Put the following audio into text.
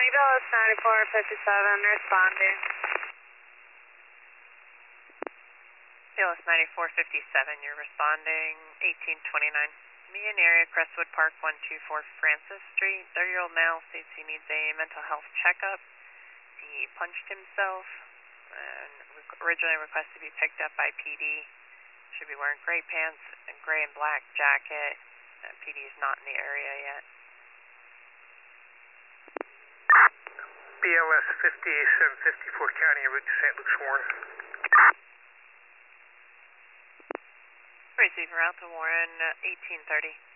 Dallas 9457 responding. Dallas 9457, you're responding 1829. Me in area Crestwood Park 124 Francis Street. 30-year-old male states he needs a mental health checkup. He punched himself and originally requested to be picked up by PD. Should be wearing gray pants, a gray and black jacket. PD is not in the area yet. BLS 5754 County en route to St. Luke's Warren. Receiver out to Warren 1830.